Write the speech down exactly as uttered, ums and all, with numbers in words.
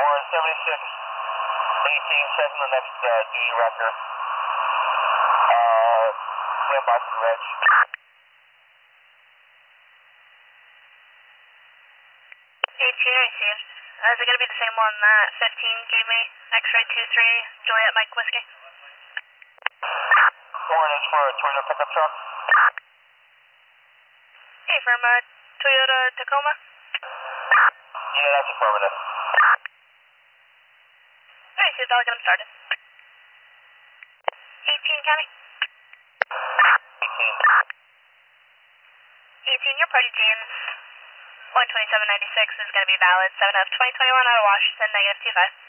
Warren seventy-six eighteen, checking the next uh, duty record. Uh, stand by for the reg. eighteen, eighteen. Uh, is it going to be the same one that fifteen gave me? X-ray two three, Juliet Mike Whiskey. Warren is for a Toyota pickup truck. Hey, from uh, Toyota Tacoma? Yeah, that's affirmative. Alright, see if I'll get them started. eighteen, County? eighteen. eighteen, your party James one twenty-seven ninety-six is going to be valid. seven of twenty twenty-one out of Washington, negative two five.